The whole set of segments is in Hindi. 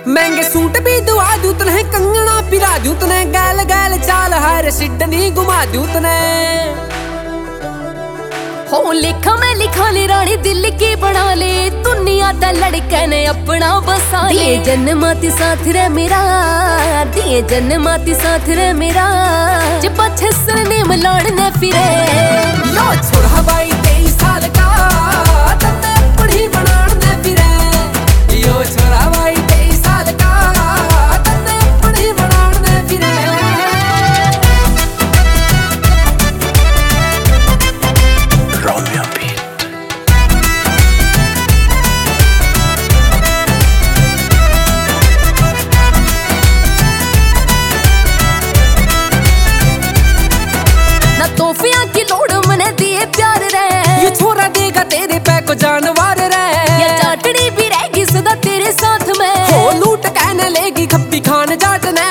महंगे सूट भी दुआ दूं तने, कंगना पिला दूं तने, गैल गैल चाल हर सिडनी घुमा दूं तने। हो लिखा मैं लिखा ले रानी दिल की बना ले, दुनिया दा लड़के ने अपना बसा ले। दिए जन्माती साथ रे मेरा, दिए जन्माती साथ रे मेरा, जब पछे सरने मलाड़ने फिरे। लो छोड़ हवाई 23 साल का, तन्ने अपनी बनाने फिरे। यो छोड़ हवाई 23 साल का, तन्ने अपनी बनाने फिरे। तोहफियां की लोड़ मने दिए प्यार रे, ये छोरा देगा तेरे पे को जानवर रे। ये चाटड़ी भी रहेगी सदा तेरे साथ में, हो लूट कहने लेगी खप्पी खान जाट ने।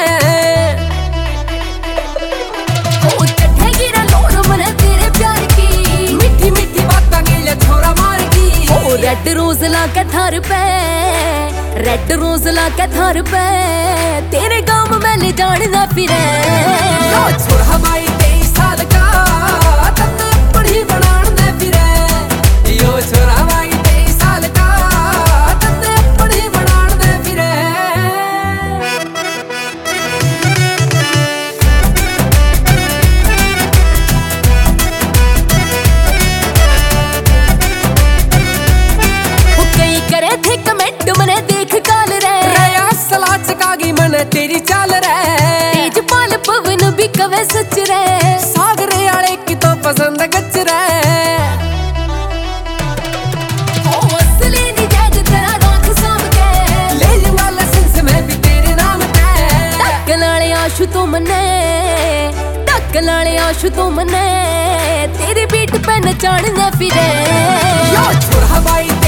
हो चढ़ेगी रे लोड़ मने तेरे प्यार की, मीठी मीठी बातें के छोरा मार की। हो रेड रोज ला के थार पे, रेड रोज ला के थार पे, तेरे गांव में ले जाना फिरे। लो छोड़ हवाई 23 साल का, तन्ने अपनी बनाने फिरे। यो छोड़ हवाई 23 साल का, तन्ने अपनी बनाने फिरे। हो कई करे थे कमेंट मने देख काल रे, रया सला चकागी मन तेरी चाल रे। तेज पाल पवन भी कवे सच रे, सागरे आले की तो पसंद गच रे। हो असली निजाज तेरा राख साम के, ले लूंगा लाइसेंस में भी तेरे नाम पे। टक्कल वाले आशु तो मने, टक्कल वाले आशु तो मने, तेरी बीट पे नचाने फिरे। यो छोड़ हवाई